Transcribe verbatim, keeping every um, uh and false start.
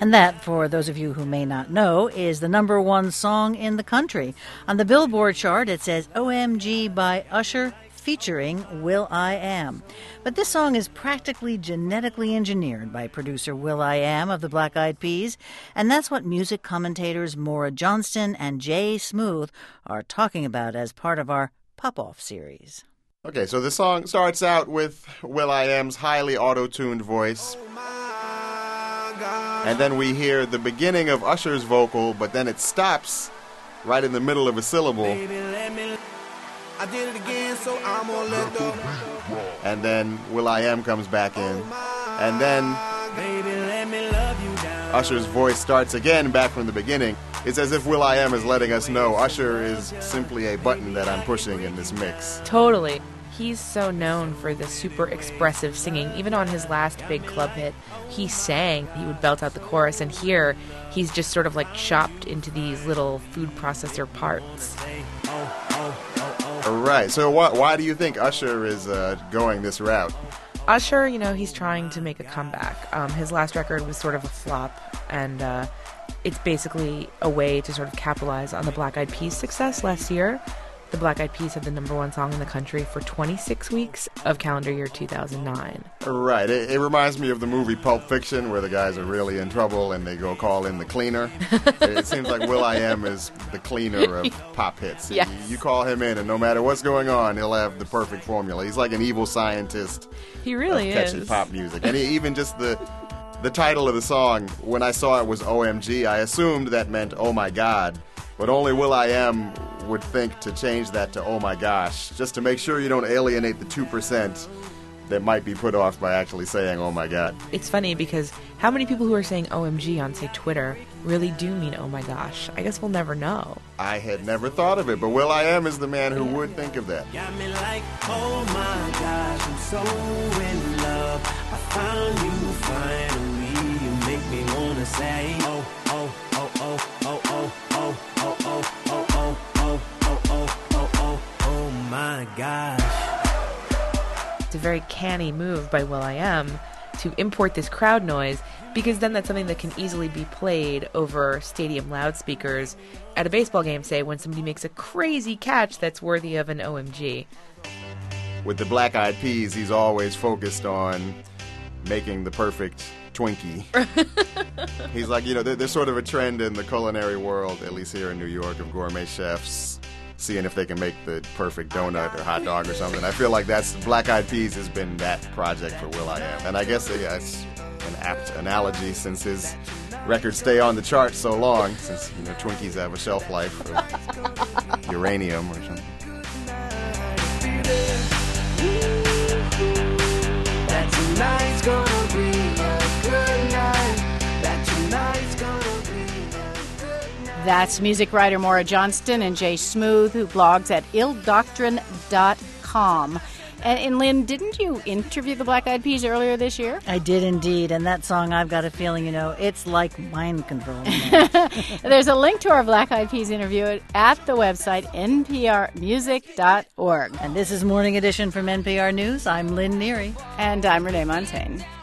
And that, for those of you who may not know, is the number one song in the country. On the Billboard chart, it says O M G by Usher, featuring will.i.am. But this song is practically genetically engineered by producer will.i.am of the Black Eyed Peas, and that's what music commentators Maura Johnston and Jay Smooth are talking about as part of our Pop-Off series. Okay, so the song starts out with will.i.am's highly auto-tuned voice, and then we hear the beginning of Usher's vocal, but then it stops right in the middle of a syllable. Baby, let me... I did it again, so I'm gonna let go. And then will.i.am comes back in. And then Baby, let me love you down. Usher's voice starts again back from the beginning. It's as if will.i.am is letting us know Usher is simply a button that I'm pushing in this mix. Totally. He's so known for the super expressive singing. Even on his last big club hit, he sang. He would belt out the chorus, and here he's just sort of like chopped into these little food processor parts. All right, so why, why do you think Usher is uh, going this route? Usher, you know, he's trying to make a comeback. Um, his last record was sort of a flop, and uh, it's basically a way to sort of capitalize on the Black Eyed Peas' success last year. The Black Eyed Peas had the number one song in the country for twenty-six weeks of calendar year two thousand nine. Right. It, it reminds me of the movie Pulp Fiction, where the guys are really in trouble and they go call in the cleaner. It seems like will.i.am is the cleaner of pop hits. Yes. You, you call him in, and no matter what's going on, he'll have the perfect formula. He's like an evil scientist He really of catchy is. pop music. And he, even just the the title of the song, when I saw it was O M G, I assumed that meant oh my God. But only will.i.am would think to change that to oh my gosh, just to make sure you don't alienate the two percent that might be put off by actually saying oh my God. It's funny because how many people who are saying O M G on, say, Twitter really do mean oh my gosh? I guess we'll never know. I had never thought of it, but will.i.am is the man who would think of that. Got me like, oh my gosh, I'm so in love. I found you finally. You make me wanna say, oh, oh, oh, oh, oh, oh, oh, oh, oh, oh, oh, oh, oh, oh, oh, oh, oh my gosh. It's a very canny move by will.i.am to import this crowd noise, because then that's something that can easily be played over stadium loudspeakers at a baseball game, say, when somebody makes a crazy catch that's worthy of an O M G. With the Black Eyed Peas, he's always focused on making the perfect Twinkie. He's like, you know, there, there's sort of a trend in the culinary world, at least here in New York, of gourmet chefs seeing if they can make the perfect donut or hot dog or something. I feel like that's Black Eyed Peas has been that project for will.i.am. And I guess yeah, it's an apt analogy since his records stay on the chart so long, since, you know, Twinkies have a shelf life of uranium or something. That tonight's gonna be a good night. That tonight's gonna be a good night. That's music writer Maura Johnston and Jay Smooth, who blogs at ill doctrine dot com. And, and Lynn, didn't you interview the Black Eyed Peas earlier this year? I did indeed, and that song, I've got a feeling, you know, it's like mind control. There's a link to our Black Eyed Peas interview at the website n p r music dot org. And this is Morning Edition from N P R News. I'm Lynn Neary. And I'm Renee Montaigne.